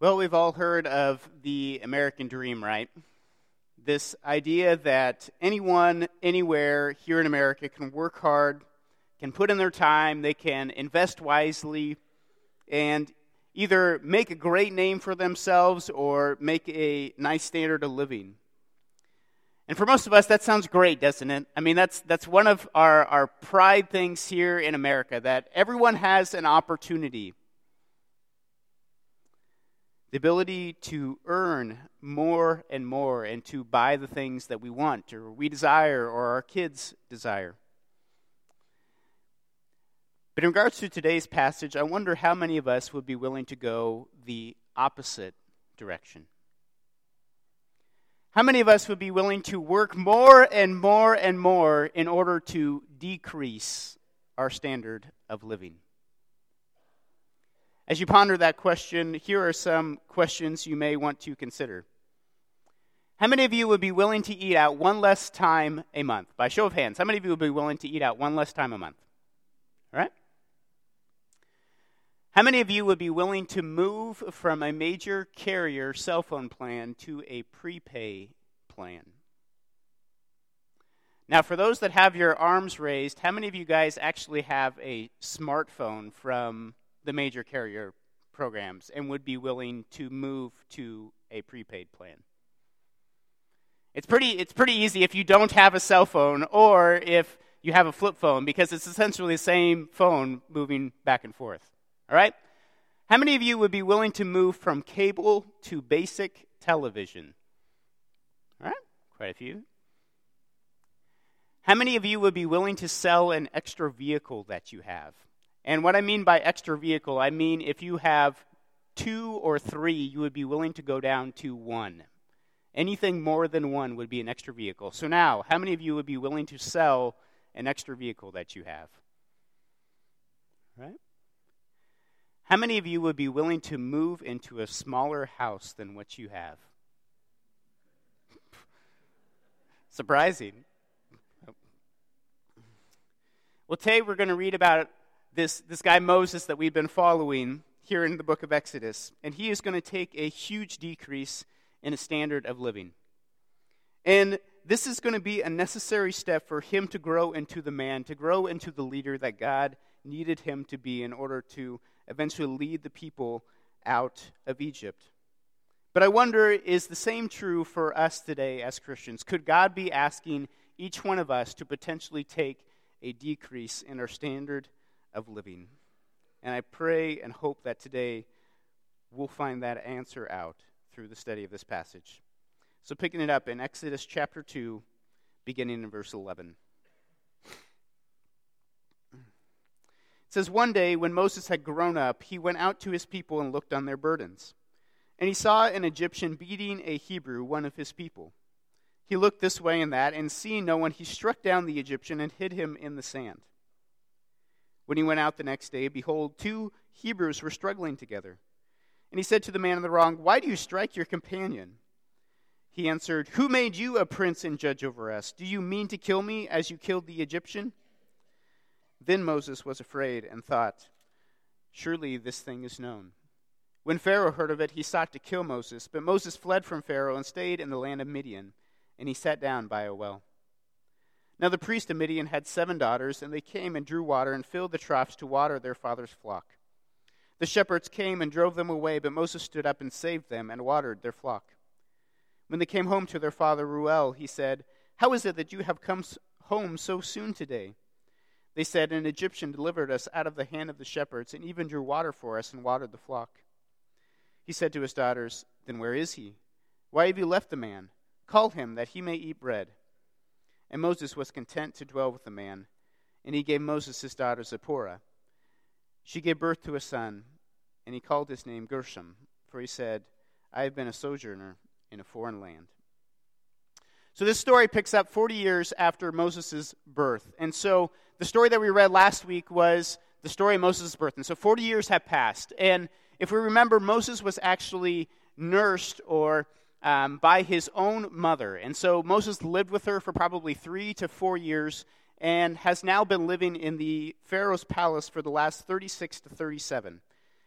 Well, we've all heard of the American dream, right? This idea that anyone, anywhere here in America can work hard, can put in their time, they can invest wisely, and either make a great name for themselves or make a nice standard of living. And for most of us, that sounds great, doesn't it? I mean, that's one of our pride things here in America, that everyone has an opportunity. The ability to earn more and more and to buy the things that we want or we desire or our kids desire. But in regards to today's passage, I wonder how many of us would be willing to go the opposite direction. How many of us would be willing to work more and more and more in order to decrease our standard of living? As you ponder that question, here are some questions you may want to consider. How many of you would be willing to eat out one less time a month? By show of hands, how many of you would be willing to eat out one less time a month? All right? How many of you would be willing to move from a major carrier cell phone plan to a prepay plan? Now, for those that have your arms raised, how many of you guys actually have a smartphone from the major carrier programs and would be willing to move to a prepaid plan? It's pretty easy if you don't have a cell phone or if you have a flip phone, because it's essentially the same phone moving back and forth. All right? How many of you would be willing to move from cable to basic television? All right? Quite a few. How many of you would be willing to sell an extra vehicle that you have? And what I mean by extra vehicle, I mean if you have 2 or 3, you would be willing to go down to 1. Anything more than 1 would be an extra vehicle. So now, how many of you would be willing to sell an extra vehicle that you have? Right? How many of you would be willing to move into a smaller house than what you have? Surprising. Well, today we're going to read about this guy Moses that we've been following here in the book of Exodus. And he is going to take a huge decrease in a standard of living. And this is going to be a necessary step for him to grow into the man, to grow into the leader that God needed him to be in order to eventually lead the people out of Egypt. But I wonder, is the same true for us today as Christians? Could God be asking each one of us to potentially take a decrease in our standard of living? And I pray and hope that today we'll find that answer out through the study of this passage. So picking it up in Exodus chapter 2, beginning in verse 11. It says, "One day when Moses had grown up, he went out to his people and looked on their burdens. And he saw an Egyptian beating a Hebrew, one of his people. He looked this way and that, and seeing no one, he struck down the Egyptian and hid him in the sand. When he went out the next day, behold, 2 Hebrews were struggling together. And he said to the man in the wrong, 'Why do you strike your companion?' He answered, 'Who made you a prince and judge over us? Do you mean to kill me as you killed the Egyptian?' Then Moses was afraid and thought, 'Surely this thing is known.' When Pharaoh heard of it, he sought to kill Moses. But Moses fled from Pharaoh and stayed in the land of Midian, and he sat down by a well. Now the priest of Midian had 7 daughters, and they came and drew water and filled the troughs to water their father's flock. The shepherds came and drove them away, but Moses stood up and saved them and watered their flock. When they came home to their father Reuel, he said, 'How is it that you have come home so soon today?' They said, 'An Egyptian delivered us out of the hand of the shepherds, and even drew water for us and watered the flock.' He said to his daughters, 'Then where is he? Why have you left the man? Call him, that he may eat bread.' And Moses was content to dwell with the man, and he gave Moses his daughter Zipporah. She gave birth to a son, and he called his name Gershom, for he said, 'I have been a sojourner in a foreign land.'" So this story picks up 40 years after Moses' birth. And so the story that we read last week was the story of Moses' birth. And so 40 years have passed. And if we remember, Moses was actually nursed or by his own mother. And so Moses lived with her for probably 3 to 4 years and has now been living in the Pharaoh's palace for the last 36 to 37.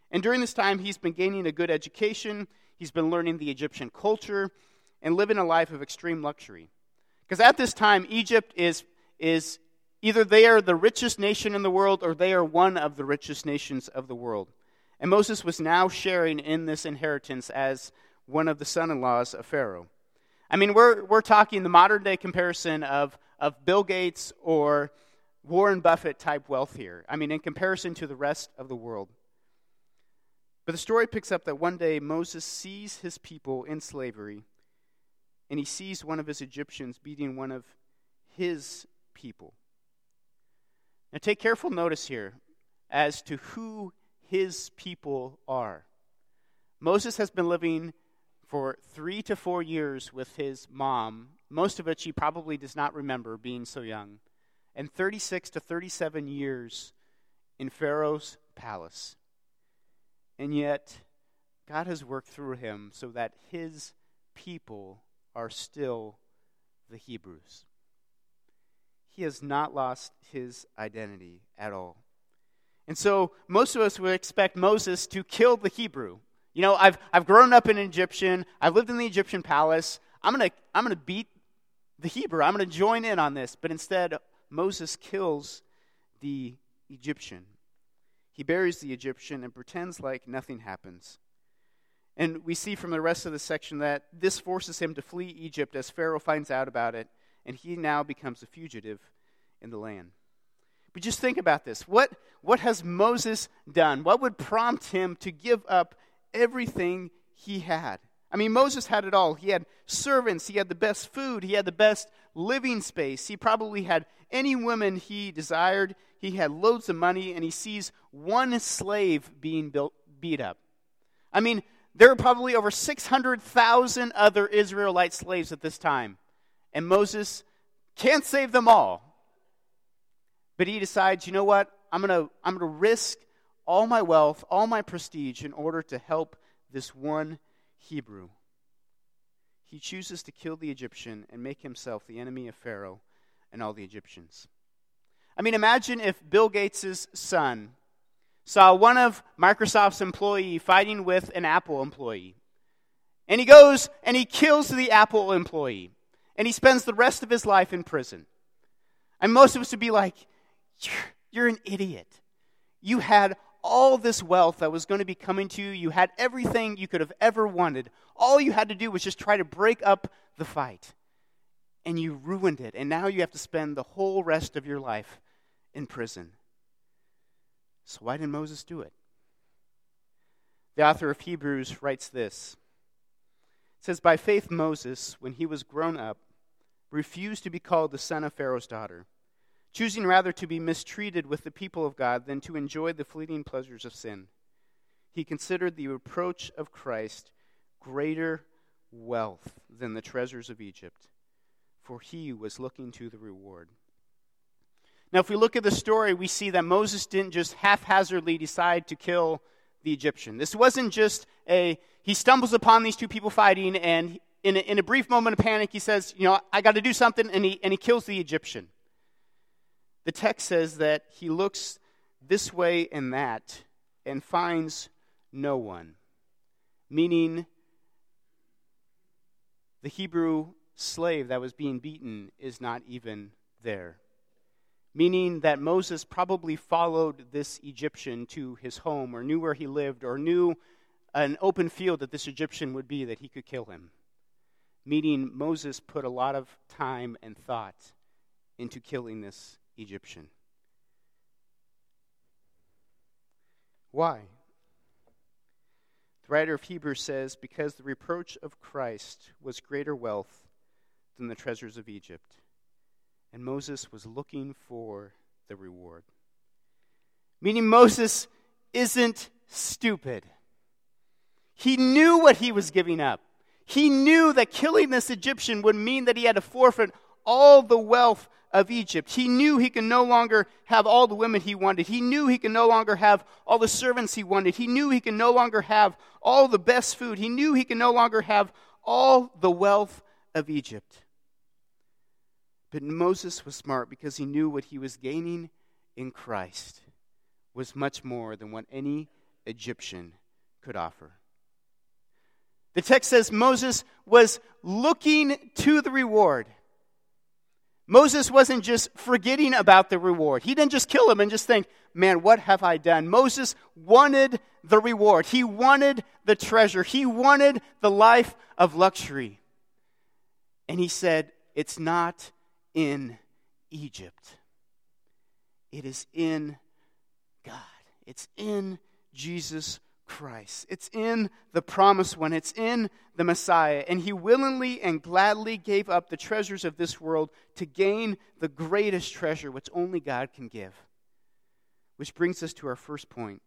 And during this time, he's been gaining a good education, he's been learning the Egyptian culture, and living a life of extreme luxury. Because at this time, Egypt is either they are the richest nation in the world or they are one of the richest nations of the world. And Moses was now sharing in this inheritance as one of the son-in-laws of Pharaoh. I mean, we're talking the modern-day comparison of Bill Gates or Warren Buffett type wealth here. I mean, in comparison to the rest of the world. But the story picks up that one day Moses sees his people in slavery, and he sees one of his Egyptians beating one of his people. Now take careful notice here as to who his people are. Moses has been living for 3 to 4 years with his mom, most of which he probably does not remember being so young, and 36 to 37 years in Pharaoh's palace. And yet, God has worked through him so that his people are still the Hebrews. He has not lost his identity at all. And so most of us would expect Moses to kill the Hebrew. You know, I've grown up in an Egyptian. I've lived in the Egyptian palace. I'm gonna beat the Hebrew. I'm gonna join in on this. But instead, Moses kills the Egyptian. He buries the Egyptian and pretends like nothing happens. And we see from the rest of the section that this forces him to flee Egypt as Pharaoh finds out about it, and he now becomes a fugitive in the land. But just think about this. What has Moses done? What would prompt him to give up everything he had? I mean, Moses had it all. He had servants. He had the best food. He had the best living space. He probably had any woman he desired. He had loads of money, and he sees one slave being beat up. I mean, there were probably over 600,000 other Israelite slaves at this time, and Moses can't save them all. But he decides, you know what? I'm gonna risk all my wealth, all my prestige in order to help this one Hebrew. He chooses to kill the Egyptian and make himself the enemy of Pharaoh and all the Egyptians. I mean, imagine if Bill Gates' son saw one of Microsoft's employee fighting with an Apple employee. And he goes and he kills the Apple employee. And he spends the rest of his life in prison. And most of us would be like, you're an idiot. You had all this wealth that was going to be coming to you. You had everything you could have ever wanted. All you had to do was just try to break up the fight. And you ruined it. And now you have to spend the whole rest of your life in prison. So why didn't Moses do it? The author of Hebrews writes this. It says, by faith Moses, when he was grown up, refused to be called the son of Pharaoh's daughter, choosing rather to be mistreated with the people of God than to enjoy the fleeting pleasures of sin. He considered the reproach of Christ greater wealth than the treasures of Egypt, for he was looking to the reward. Now, if we look at the story, we see that Moses didn't just haphazardly decide to kill the Egyptian. This wasn't just he stumbles upon these two people fighting, and in a brief moment of panic, he says, I got to do something, and he kills the Egyptian. The text says that he looks this way and that and finds no one, meaning the Hebrew slave that was being beaten is not even there. Meaning that Moses probably followed this Egyptian to his home or knew where he lived or knew an open field that this Egyptian would be that he could kill him. Meaning Moses put a lot of time and thought into killing this Egyptian. Why? The writer of Hebrews says, because the reproach of Christ was greater wealth than the treasures of Egypt. And Moses was looking for the reward. Meaning Moses isn't stupid. He knew what he was giving up. He knew that killing this Egyptian would mean that he had to forfeit all the wealth of Egypt. He knew he could no longer have all the women he wanted. He knew he could no longer have all the servants he wanted. He knew he could no longer have all the best food. He knew he could no longer have all the wealth of Egypt. But Moses was smart because he knew what he was gaining in Christ was much more than what any Egyptian could offer. The text says Moses was looking to the reward. Moses wasn't just forgetting about the reward. He didn't just kill him and just think, man, what have I done? Moses wanted the reward. He wanted the treasure. He wanted the life of luxury. And he said, it's not in Egypt. It is in God. It's in Jesus Christ. It's in the promised one. It's in the Messiah. And he willingly and gladly gave up the treasures of this world to gain the greatest treasure, which only God can give. Which brings us to our first point.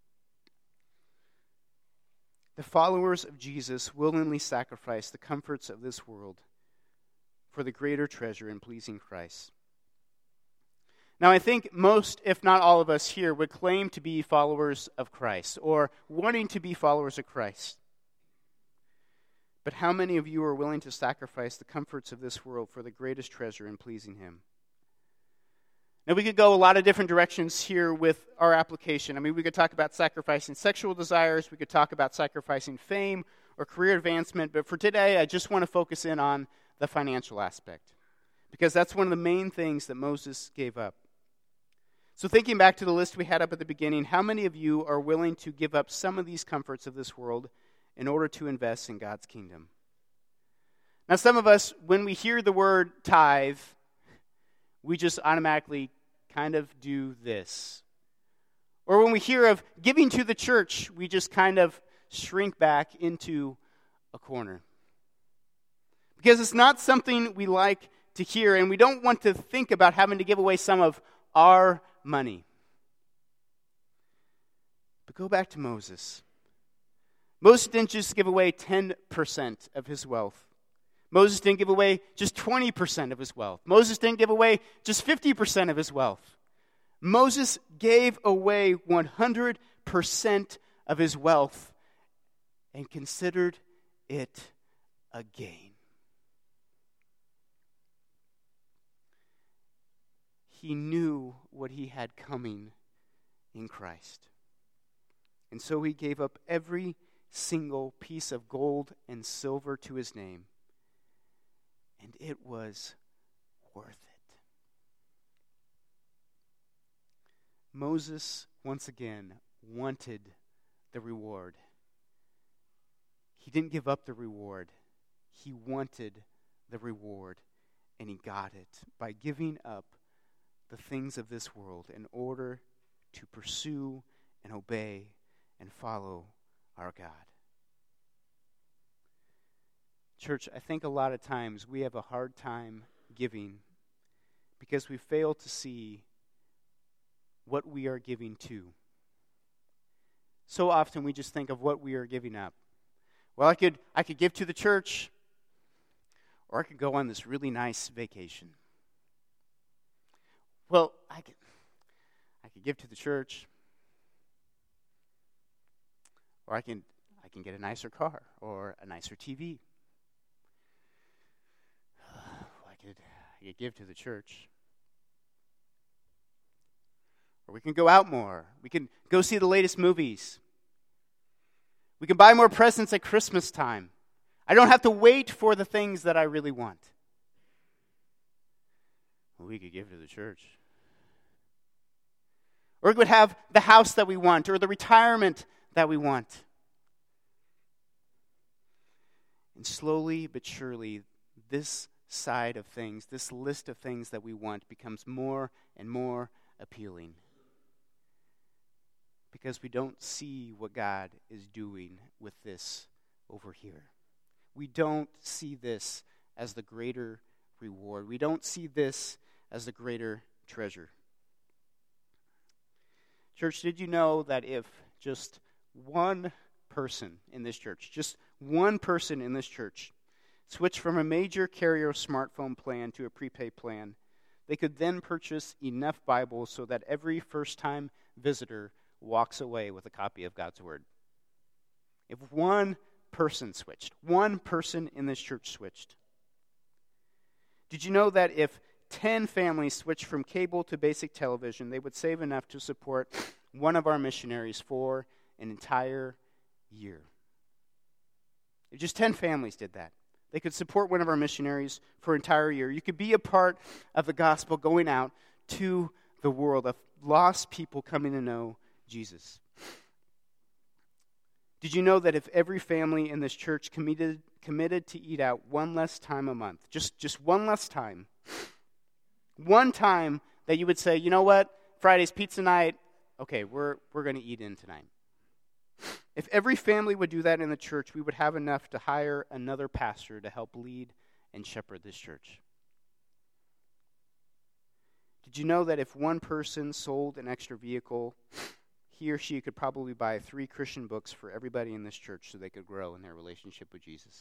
The followers of Jesus willingly sacrifice the comforts of this world for the greater treasure in pleasing Christ. Now, I think most, if not all of us here, would claim to be followers of Christ or wanting to be followers of Christ. But how many of you are willing to sacrifice the comforts of this world for the greatest treasure in pleasing Him? Now, we could go a lot of different directions here with our application. I mean, we could talk about sacrificing sexual desires. We could talk about sacrificing fame or career advancement. But for today, I just want to focus in on the financial aspect, because that's one of the main things that Moses gave up. So thinking back to the list we had up at the beginning, how many of you are willing to give up some of these comforts of this world in order to invest in God's kingdom? Now, some of us, when we hear the word tithe, we just automatically kind of do this. Or when we hear of giving to the church, we just kind of shrink back into a corner. Because it's not something we like to hear, and we don't want to think about having to give away some of our money. But go back to Moses. Moses didn't just give away 10% of his wealth. Moses didn't give away just 20% of his wealth. Moses didn't give away just 50% of his wealth. Moses gave away 100% of his wealth and considered it a gain. He knew what he had coming in Christ. And so he gave up every single piece of gold and silver to his name. And it was worth it. Moses, once again, wanted the reward. He didn't give up the reward. He wanted the reward, and he got it by giving up the things of this world in order to pursue and obey and follow our God. Church, I think a lot of times we have a hard time giving because we fail to see what we are giving to. So often we just think of what we are giving up. Well, I could give to the church, or I could go on this really nice vacation. Well, I could give to the church, or I can get a nicer car or a nicer TV. I could give to the church, or we can go out more. We can go see the latest movies. We can buy more presents at Christmas time. I don't have to wait for the things that I really want. Well, we could give to the church. Or we would have the house that we want, or the retirement that we want. And slowly but surely, this side of things, this list of things that we want, becomes more and more appealing. Because we don't see what God is doing with this over here. We don't see this as the greater reward. We don't see this as the greater treasure. Church, did you know that if just one person in this church, switched from a major carrier smartphone plan to a prepaid plan, they could then purchase enough Bibles so that every first-time visitor walks away with a copy of God's Word? If one person in this church switched. Did you know that if 10 families switched from cable to basic television, they would save enough to support one of our missionaries for an entire year. If just 10 families did that, they could support one of our missionaries for an entire year. You could be a part of the gospel going out to the world of lost people coming to know Jesus. Did you know that if every family in this church committed to eat out one less time a month, just one less time, one time that you would say, you know what, Friday's pizza night, okay, we're going to eat in tonight. If every family would do that in the church, we would have enough to hire another pastor to help lead and shepherd this church. Did you know that if one person sold an extra vehicle, he or she could probably buy 3 Christian books for everybody in this church so they could grow in their relationship with Jesus?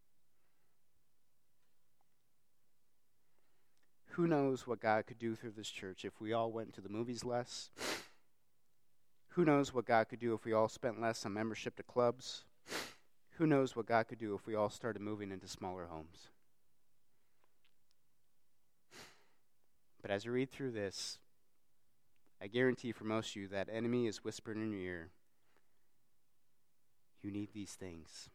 Who knows what God could do through this church if we all went to the movies less? Who knows what God could do if we all spent less on membership to clubs? Who knows what God could do if we all started moving into smaller homes? But as you read through this, I guarantee for most of you that enemy is whispering in your ear, you need these things.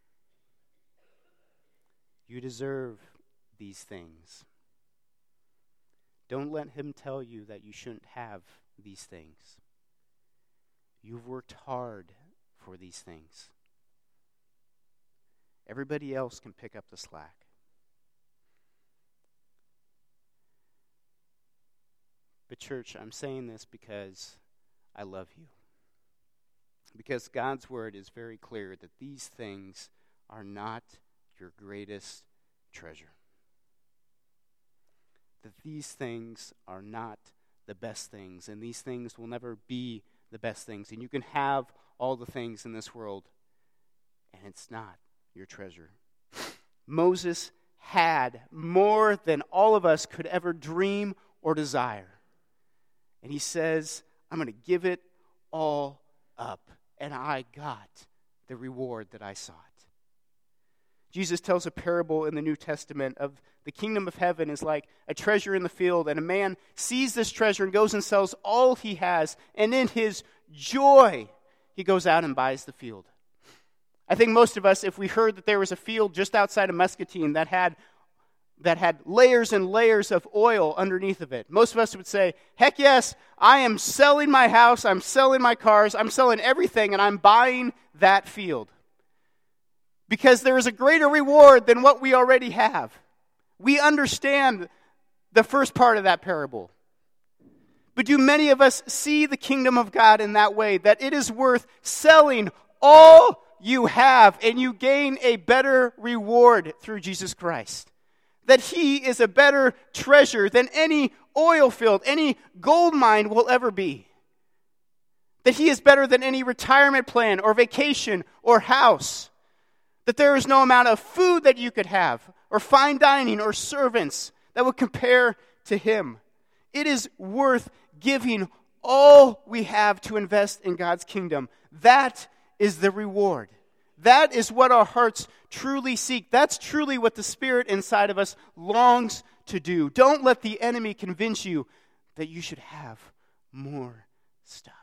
You deserve these things. Don't let him tell you that you shouldn't have these things. You've worked hard for these things. Everybody else can pick up the slack. But church, I'm saying this because I love you. Because God's word is very clear that these things are not your greatest treasure. That these things are not the best things, and these things will never be the best things. And you can have all the things in this world, and it's not your treasure. Moses had more than all of us could ever dream or desire. And he says, I'm going to give it all up. And I got the reward that I sought. Jesus tells a parable in the New Testament of the kingdom of heaven is like a treasure in the field, and a man sees this treasure and goes and sells all he has, and in his joy, he goes out and buys the field. I think most of us, if we heard that there was a field just outside of Muscatine that had layers and layers of oil underneath of it, most of us would say, heck yes, I am selling my house, I'm selling my cars, I'm selling everything, and I'm buying that field. Because there is a greater reward than what we already have. We understand the first part of that parable. But do many of us see the kingdom of God in that way, that it is worth selling all you have and you gain a better reward through Jesus Christ? That he is a better treasure than any oil field, any gold mine will ever be. That he is better than any retirement plan or vacation or house. That there is no amount of food that you could have, or fine dining, or servants that would compare to him. It is worth giving all we have to invest in God's kingdom. That is the reward. That is what our hearts truly seek. That's truly what the Spirit inside of us longs to do. Don't let the enemy convince you that you should have more stuff.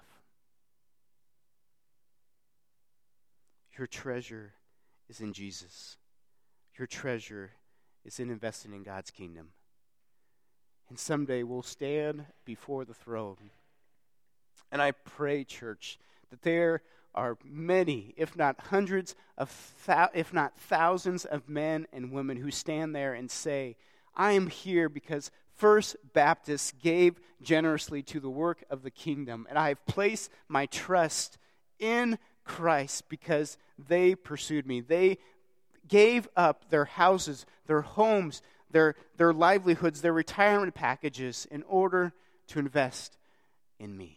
Your treasure is in Jesus. Your treasure is in investing in God's kingdom. And someday we'll stand before the throne. And I pray, church, that there are many, if not hundreds if not thousands of men and women who stand there and say, I am here because First Baptist gave generously to the work of the kingdom, and I have placed my trust in Christ because they pursued me. They gave up their houses, their homes, their livelihoods, their retirement packages in order to invest in me.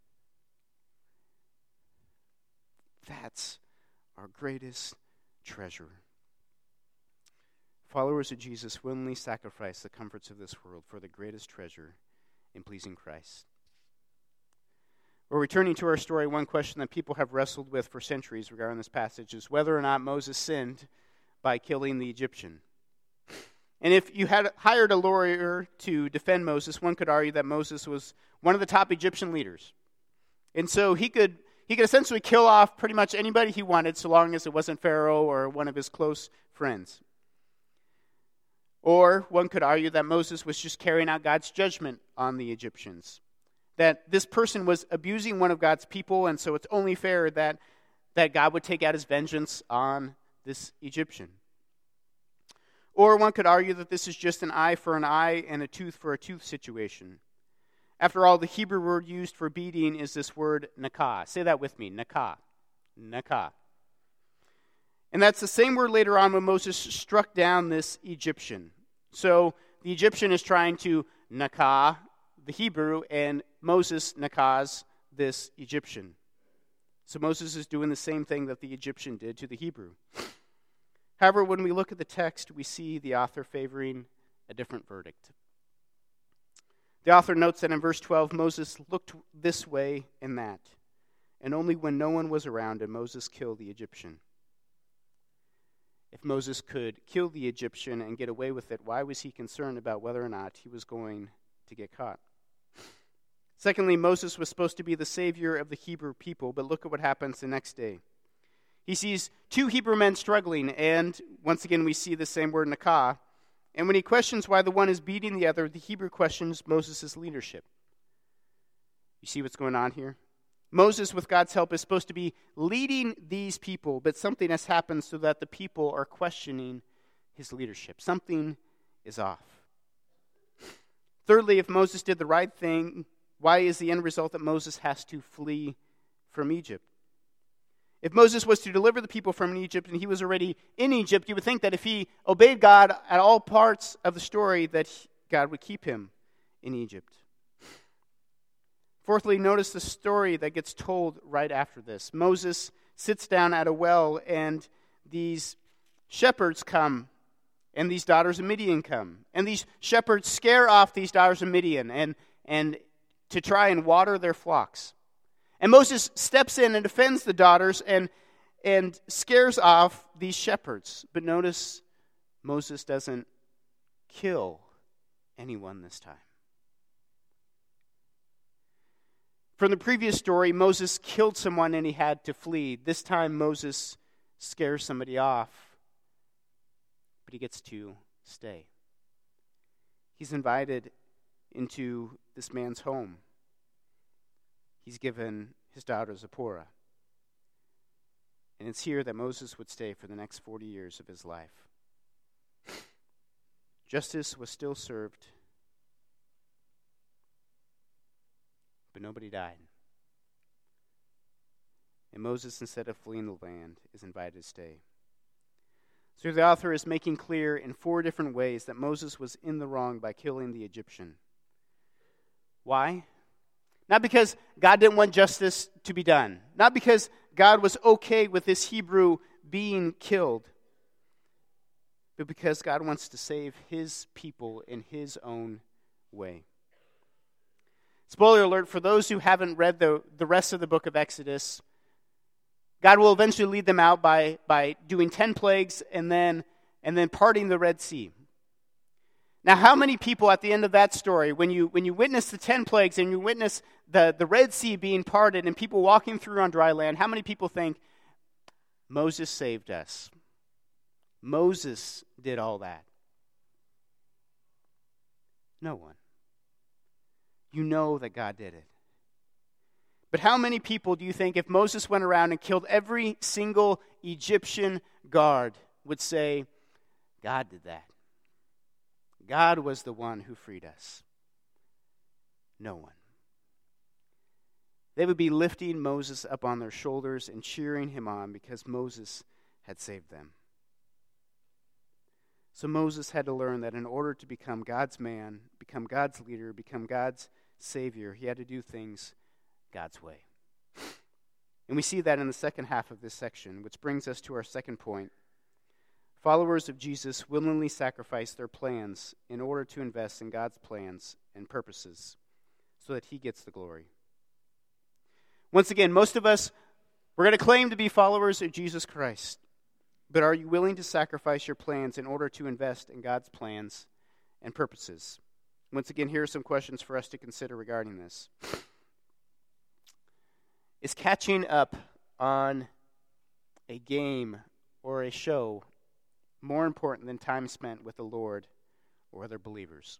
That's our greatest treasure. Followers of Jesus willingly sacrifice the comforts of this world for the greatest treasure in pleasing Christ. We're returning to our story. One question that people have wrestled with for centuries regarding this passage is whether or not Moses sinned by killing the Egyptian. And if you had hired a lawyer to defend Moses, one could argue that Moses was one of the top Egyptian leaders. And so he could he could essentially kill off pretty much anybody he wanted so long as it wasn't Pharaoh or one of his close friends. Or one could argue that Moses was just carrying out God's judgment on the Egyptians. That this person was abusing one of God's people, and so it's only fair that God would take out his vengeance on this Egyptian. Or one could argue that this is just an eye for an eye and a tooth for a tooth situation. After all, the Hebrew word used for beating is this word nakah. Say that with me, nakah. Nakah. And that's the same word later on when Moses struck down this Egyptian. So the Egyptian is trying to nakah the Hebrew, and Moses nakahs this Egyptian. So Moses is doing the same thing that the Egyptian did to the Hebrew. However, when we look at the text, we see the author favoring a different verdict. The author notes that in verse 12, Moses looked this way and that, and only when no one was around did Moses kill the Egyptian. If Moses could kill the Egyptian and get away with it, why was he concerned about whether or not he was going to get caught? Secondly, Moses was supposed to be the savior of the Hebrew people, but look at what happens the next day. He sees two Hebrew men struggling, and once again we see the same word, nakah. And when he questions why the one is beating the other, the Hebrew questions Moses' leadership. You see what's going on here? Moses, with God's help, is supposed to be leading these people, but something has happened so that the people are questioning his leadership. Something is off. Thirdly, if Moses did the right thing, why is the end result that Moses has to flee from Egypt? If Moses was to deliver the people from Egypt and he was already in Egypt, you would think that if he obeyed God at all parts of the story, that God would keep him in Egypt. Fourthly, notice the story that gets told right after this. Moses sits down at a well, and these shepherds come, and these daughters of Midian come. And these shepherds scare off these daughters of Midian and to try and water their flocks. And Moses steps in and defends the daughters and scares off these shepherds. But notice, Moses doesn't kill anyone this time. From the previous story, Moses killed someone and he had to flee. This time, Moses scares somebody off, but he gets to stay. He's invited into this man's home. He's given his daughter Zipporah. And it's here that Moses would stay for the next 40 years of his life. Justice was still served, but nobody died. And Moses, instead of fleeing the land, is invited to stay. So the author is making clear in 4 different ways that Moses was in the wrong by killing the Egyptian. Why? Not because God didn't want justice to be done. Not because God was okay with this Hebrew being killed. But because God wants to save his people in his own way. Spoiler alert, for those who haven't read the rest of the book of Exodus, God will eventually lead them out by doing 10 plagues and then parting the Red Sea. Now, how many people at the end of that story, when you witness the 10 plagues and you witness the Red Sea being parted and people walking through on dry land, how many people think, Moses saved us? Moses did all that. No one. You know that God did it. But how many people do you think, if Moses went around and killed every single Egyptian guard, would say, God did that? God was the one who freed us. No one. They would be lifting Moses up on their shoulders and cheering him on because Moses had saved them. So Moses had to learn that in order to become God's man, become God's leader, become God's savior, he had to do things God's way. And we see that in the second half of this section, which brings us to our second point. Followers of Jesus willingly sacrifice their plans in order to invest in God's plans and purposes so that he gets the glory. Once again, most of us, we're going to claim to be followers of Jesus Christ. But are you willing to sacrifice your plans in order to invest in God's plans and purposes? Once again, here are some questions for us to consider regarding this. Is catching up on a game or a show more important than time spent with the Lord or other believers?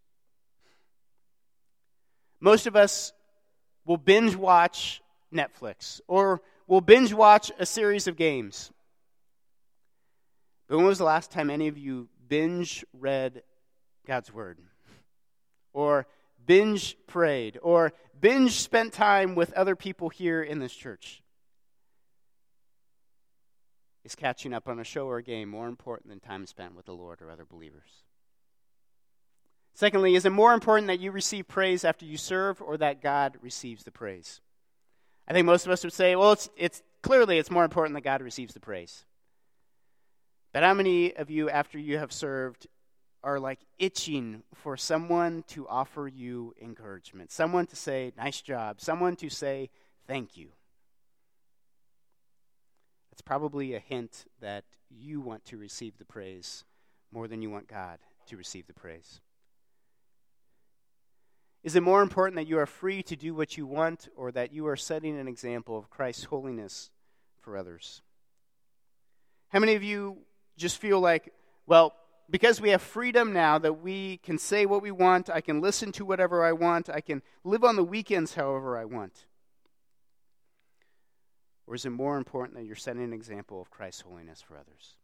Most of us will binge watch Netflix or will binge watch a series of games. But when was the last time any of you binge read God's Word? Or binge prayed? Or binge spent time with other people here in this church? Is catching up on a show or a game more important than time spent with the Lord or other believers? Secondly, is it more important that you receive praise after you serve or that God receives the praise? I think most of us would say, well, it's clearly it's more important that God receives the praise. But how many of you, after you have served, are like itching for someone to offer you encouragement, someone to say, nice job, someone to say, thank you? It's probably a hint that you want to receive the praise more than you want God to receive the praise. Is it more important that you are free to do what you want or that you are setting an example of Christ's holiness for others? How many of you just feel like, well, because we have freedom now that we can say what we want, I can listen to whatever I want, I can live on the weekends however I want? Or is it more important that you're setting an example of Christ's holiness for others?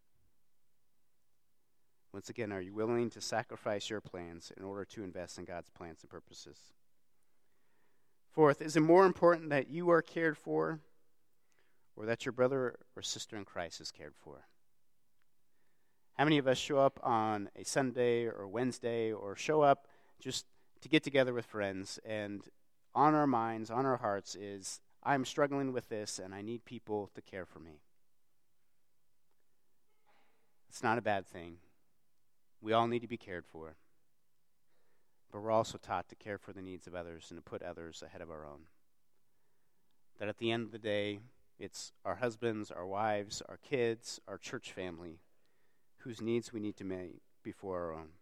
Once again, are you willing to sacrifice your plans in order to invest in God's plans and purposes? Fourth, is it more important that you are cared for or that your brother or sister in Christ is cared for? How many of us show up on a Sunday or Wednesday or show up just to get together with friends and on our minds, on our hearts is, I'm struggling with this and I need people to care for me? It's not a bad thing. We all need to be cared for. But we're also taught to care for the needs of others and to put others ahead of our own. That at the end of the day, it's our husbands, our wives, our kids, our church family whose needs we need to meet before our own.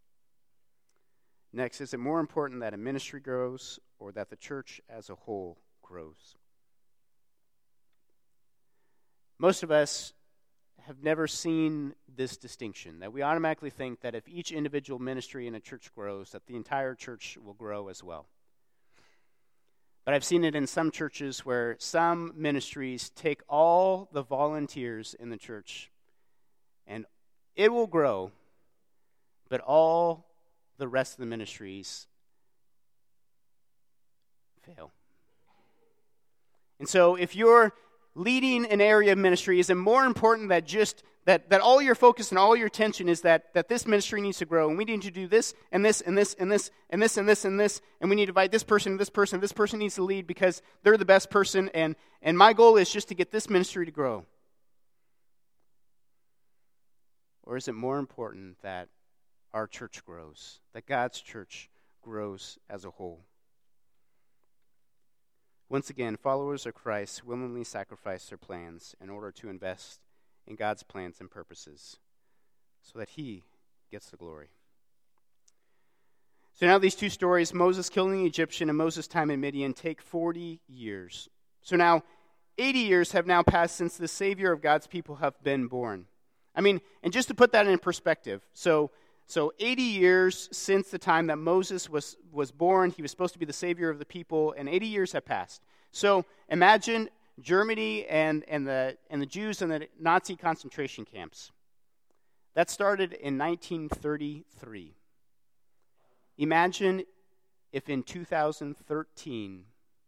Next, is it more important that a ministry grows or that the church as a whole grows? Most of us have never seen this distinction, that we automatically think that if each individual ministry in a church grows, that the entire church will grow as well. But I've seen it in some churches where some ministries take all the volunteers in the church and it will grow, but all the rest of the ministries fail. And so if you're leading an area of ministry, is it more important that just that all your focus and all your attention is that this ministry needs to grow, and we need to do this and this and this and this and this and this and this, and we need to invite this person, this person needs to lead because they're the best person, and my goal is just to get this ministry to grow? Or is it more important that our church grows, that God's church grows as a whole? Once again, followers of Christ willingly sacrifice their plans in order to invest in God's plans and purposes so that He gets the glory. So now these two stories, Moses killing the Egyptian and Moses' time in Midian, take 40 years. So now 80 years have now passed since the Savior of God's people have been born. I mean, and just to put that in perspective, so 80 years since the time that Moses was born, he was supposed to be the Savior of the people, and 80 years have passed. So imagine Germany and the Jews in the Nazi concentration camps. That started in 1933. Imagine if in 2013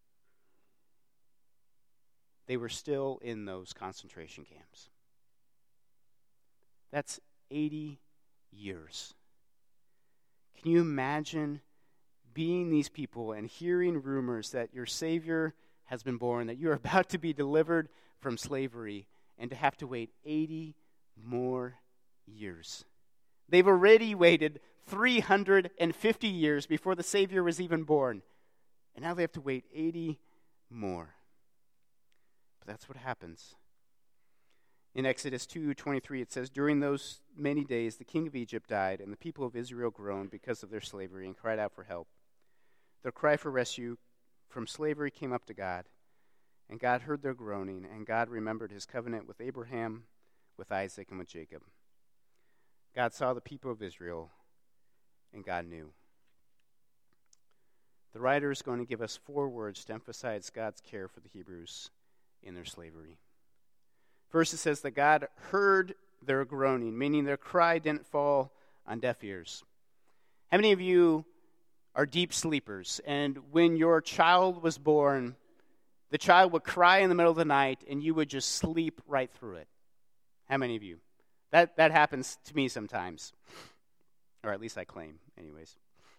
they were still in those concentration camps. That's 80 years. Can you imagine being these people and hearing rumors that your Savior has been born, that you're about to be delivered from slavery, and to have to wait 80 more years? They've already waited 350 years before the Savior was even born, and now they have to wait 80 more. But that's what happens. In Exodus 2:23, it says, "During those many days, the king of Egypt died, and the people of Israel groaned because of their slavery and cried out for help. Their cry for rescue from slavery came up to God, And God heard their groaning, and God remembered his covenant with Abraham, with Isaac, and with Jacob. God saw the people of Israel, and God knew. The writer is going to give us 4 words to emphasize God's care for the Hebrews in their slavery. First, it says that God heard their groaning, meaning their cry didn't fall on deaf ears. How many of you are deep sleepers, and when your child was born, the child would cry in the middle of the night, and you would just sleep right through it? How many of you? That happens to me sometimes. Or at least I claim, anyways.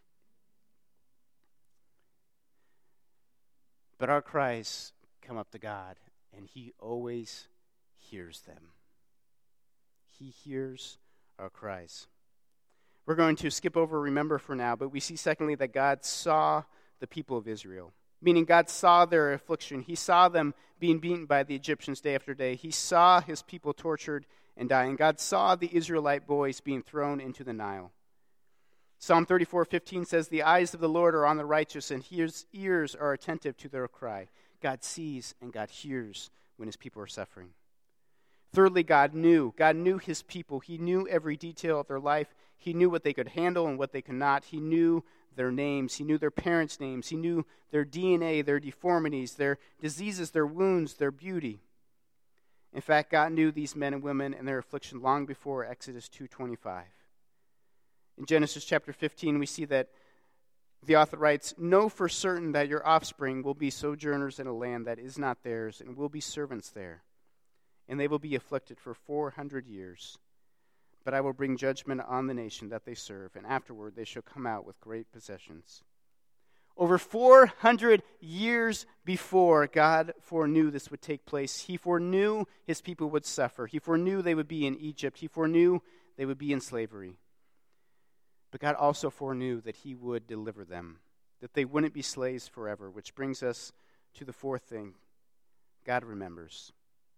But our cries come up to God, and he always hears them. He hears our cries. We're going to skip over remember for now, but we see secondly that God saw the people of Israel. Meaning God saw their affliction. He saw them being beaten by the Egyptians day after day. He saw his people tortured and dying. God saw the Israelite boys being thrown into the Nile. Psalm 34:15 says, "The eyes of the Lord are on the righteous, and his ears are attentive to their cry." God sees and God hears when his people are suffering. Thirdly, God knew. God knew his people. He knew every detail of their life. He knew what they could handle and what they could not. He knew their names. He knew their parents' names. He knew their DNA, their deformities, their diseases, their wounds, their beauty. In fact, God knew these men and women and their affliction long before Exodus 2:25. In Genesis chapter 15, we see that the author writes, "Know for certain that your offspring will be sojourners in a land that is not theirs, and will be servants there. And they will be afflicted for 400 years. But I will bring judgment on the nation that they serve, and afterward they shall come out with great possessions." Over 400 years before, God foreknew this would take place. He foreknew his people would suffer. He foreknew they would be in Egypt. He foreknew they would be in slavery. But God also foreknew that he would deliver them, that they wouldn't be slaves forever, which brings us to the 4th thing. God remembers.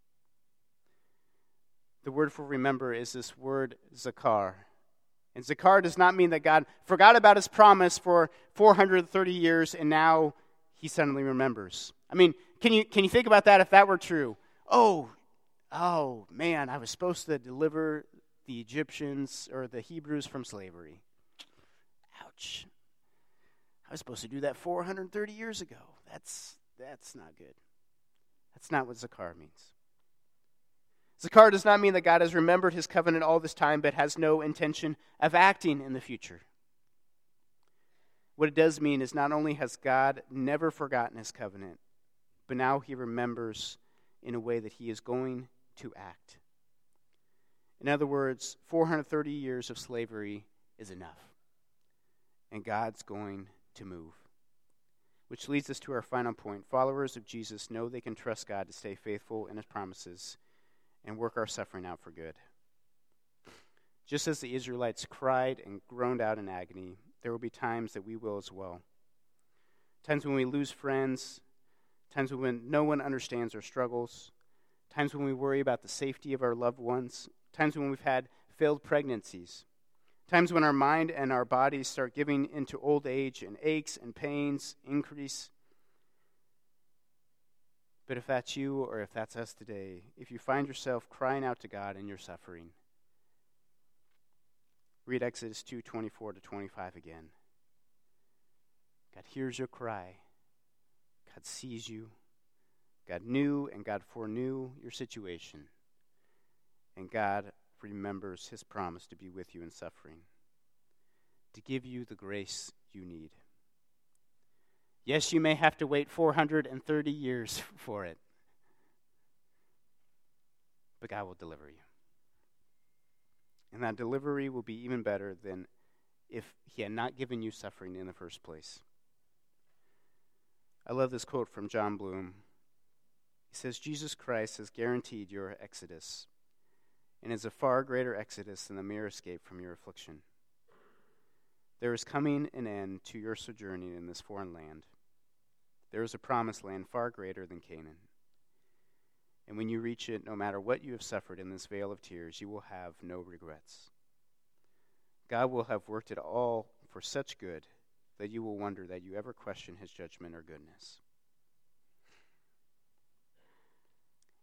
The word for remember is this word zakar. And zakar does not mean that God forgot about his promise for 430 years and now he suddenly remembers. I mean, can you think about that if that were true? Oh man, I was supposed to deliver the Egyptians or the Hebrews from slavery. Ouch. I was supposed to do that 430 years ago. That's not good. That's not what zakar means. Zakar does not mean that God has remembered his covenant all this time but has no intention of acting in the future. What it does mean is not only has God never forgotten his covenant, but now he remembers in a way that he is going to act. In other words, 430 years of slavery is enough. And God's going to move. Which leads us to our final point. Followers of Jesus know they can trust God to stay faithful in his promises and work our suffering out for good. Just as the Israelites cried and groaned out in agony, there will be times that we will as well. Times when we lose friends, times when no one understands our struggles, times when we worry about the safety of our loved ones, times when we've had failed pregnancies, times when our mind and our bodies start giving into old age and aches and pains increase. But if that's you or if that's us today, if you find yourself crying out to God in your suffering, read Exodus 2:24-25 again. God hears your cry. God sees you. God knew and God foreknew your situation. And God remembers his promise to be with you in suffering, to give you the grace you need. Yes, you may have to wait 430 years for it, but God will deliver you. And that delivery will be even better than if he had not given you suffering in the first place. I love this quote from John Bloom. He says, "Jesus Christ has guaranteed your exodus, and is a far greater exodus than the mere escape from your affliction. There is coming an end to your sojourning in this foreign land. There is a promised land far greater than Canaan. And when you reach it, no matter what you have suffered in this vale of tears, you will have no regrets. God will have worked it all for such good that you will wonder that you ever question his judgment or goodness."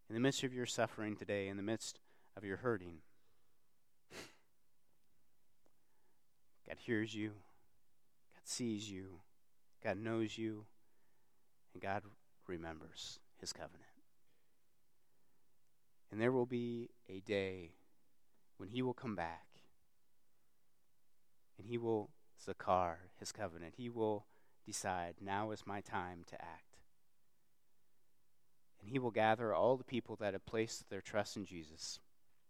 In the midst of your suffering today, in the midst of your hurting, God hears you, God sees you, God knows you, and God remembers his covenant. And there will be a day when he will come back, and he will zakar his covenant. He will decide, now is my time to act. And he will gather all the people that have placed their trust in Jesus.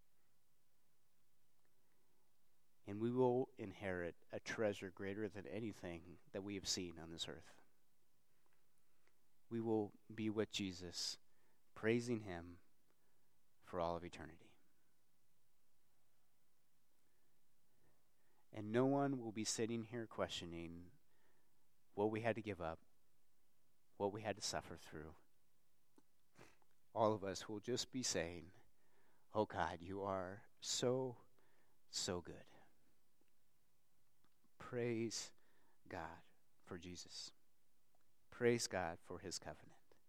And we will inherit a treasure greater than anything that we have seen on this earth. We will be with Jesus, praising him for all of eternity. And no one will be sitting here questioning what we had to give up, what we had to suffer through. All of us will just be saying, oh God, you are so, so good. Praise God for Jesus. Praise God for his covenant.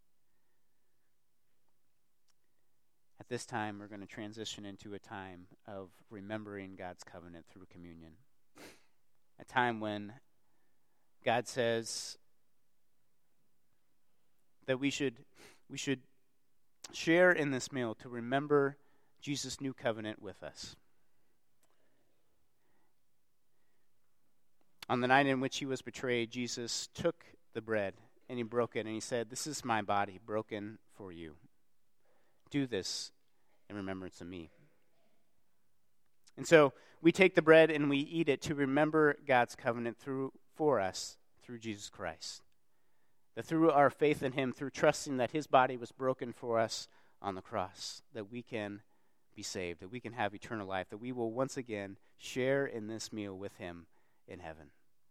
At this time, we're going to transition into a time of remembering God's covenant through communion. A time when God says that we should share in this meal to remember Jesus' new covenant with us. On the night in which he was betrayed, Jesus took the bread and he broke it and he said, "This is my body broken for you. Do this in remembrance of me." And so we take the bread and we eat it to remember God's covenant for us through Jesus Christ. That through our faith in him, through trusting that his body was broken for us on the cross, that we can be saved, that we can have eternal life, that we will once again share in this meal with him in heaven.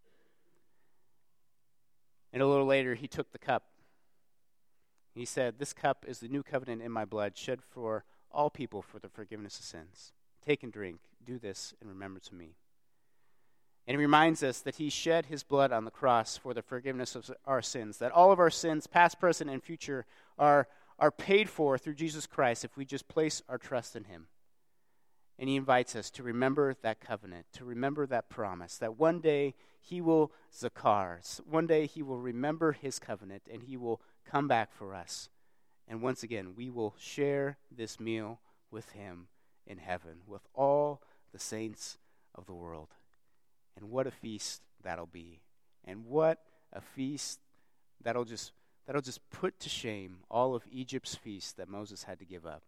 And a little later, he took the cup. He said, "This cup is the new covenant in my blood, shed for all people for the forgiveness of sins. Take and drink. Do this in remembrance of me." And he reminds us that he shed his blood on the cross for the forgiveness of our sins, that all of our sins, past, present, and future, are paid for through Jesus Christ if we just place our trust in him. And he invites us to remember that covenant, to remember that promise, that one day he will zakar, one day he will remember his covenant, and he will come back for us. And once again, we will share this meal with him in heaven, with all the saints of the world. And what a feast that'll be. And what a feast that'll just put to shame all of Egypt's feasts that Moses had to give up.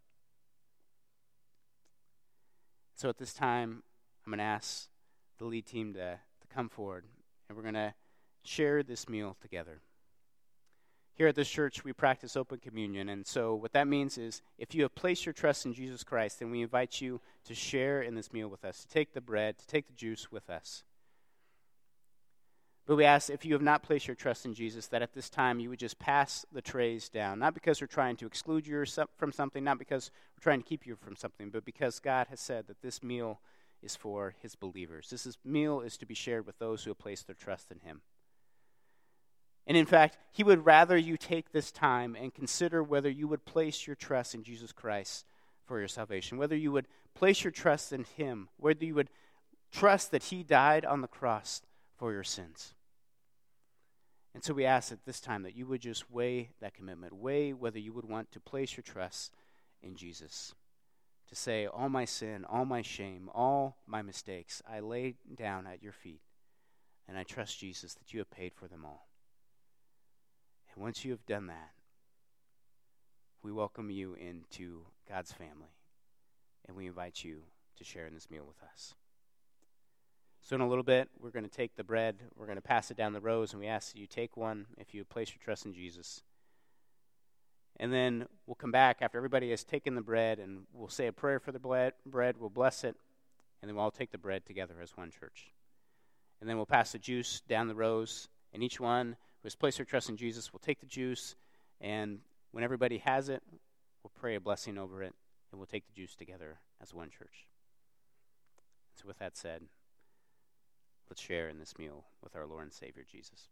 So at this time, I'm going to ask the lead team to come forward, and we're going to share this meal together. Here at this church, we practice open communion, and so what that means is if you have placed your trust in Jesus Christ, then we invite you to share in this meal with us, to take the bread, to take the juice with us. But we ask, if you have not placed your trust in Jesus, that at this time you would just pass the trays down, not because we're trying to exclude you from something, not because we're trying to keep you from something, but because God has said that this meal is for his believers. This meal is to be shared with those who have placed their trust in him. And in fact, he would rather you take this time and consider whether you would place your trust in Jesus Christ for your salvation, whether you would place your trust in him, whether you would trust that he died on the cross for your sins. And so we ask at this time that you would just weigh that commitment, weigh whether you would want to place your trust in Jesus, to say, all my sin, all my shame, all my mistakes, I lay down at your feet, and I trust, Jesus, that you have paid for them all. And once you have done that, we welcome you into God's family, and we invite you to share in this meal with us. So in a little bit, we're going to take the bread, we're going to pass it down the rows, and we ask that you take one if you place your trust in Jesus. And then we'll come back after everybody has taken the bread, and we'll say a prayer for the bread, we'll bless it, and then we'll all take the bread together as one church. And then we'll pass the juice down the rows, and each one who has placed their trust in Jesus will take the juice, and when everybody has it, we'll pray a blessing over it, and we'll take the juice together as one church. So with that said, let's share in this meal with our Lord and Savior, Jesus.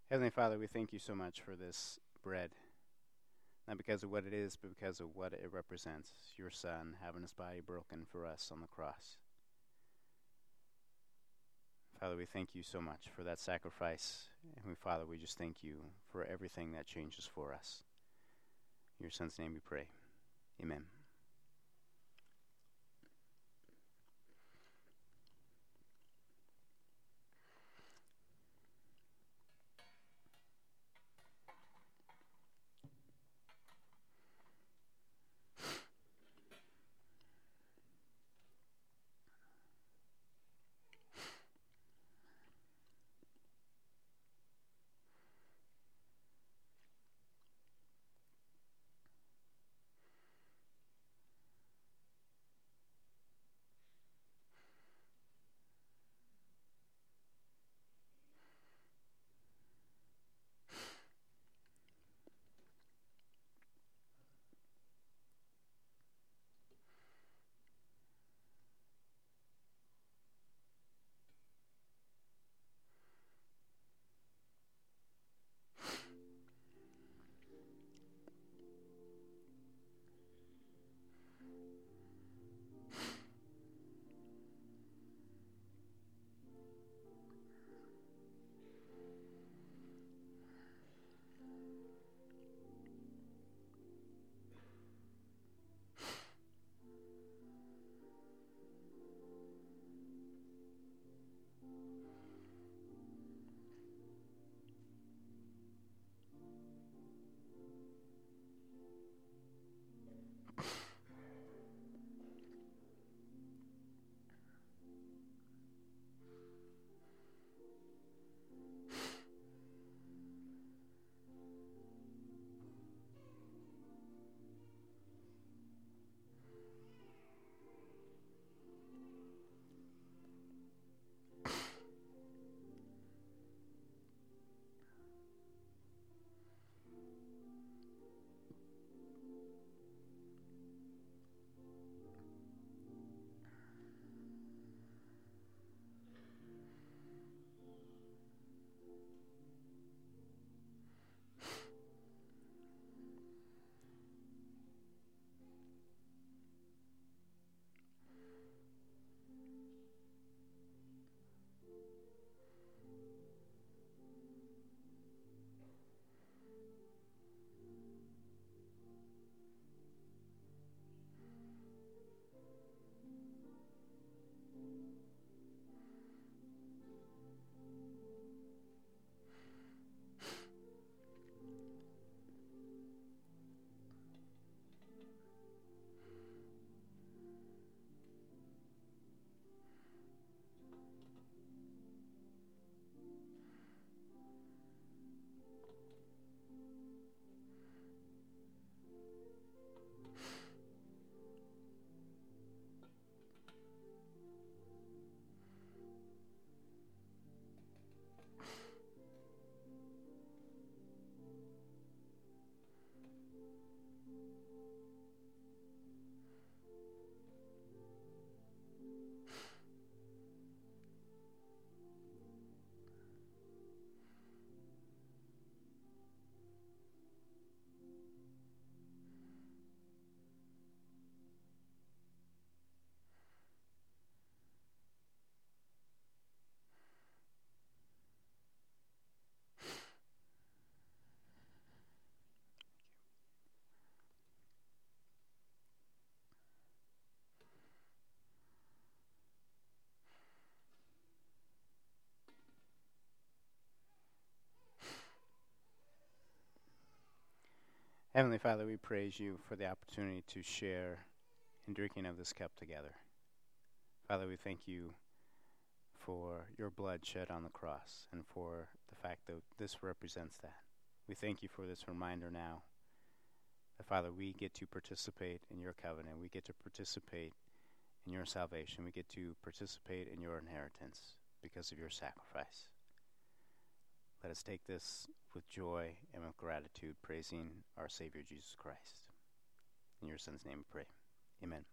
Heavenly Father, we thank you so much for this bread, not because of what it is, but because of what it represents, your Son having his body broken for us on the cross. Father, we thank you so much for that sacrifice. And Father, we just thank you for everything that changes for us. In your Son's name we pray. Amen. Heavenly Father, we praise you for the opportunity to share in drinking of this cup together. Father, we thank you for your blood shed on the cross and for the fact that this represents that. We thank you for this reminder now that, Father, we get to participate in your covenant. We get to participate in your salvation. We get to participate in your inheritance because of your sacrifice. Let us take this with joy and with gratitude, praising our Savior Jesus Christ. In your Son's name we pray. Amen.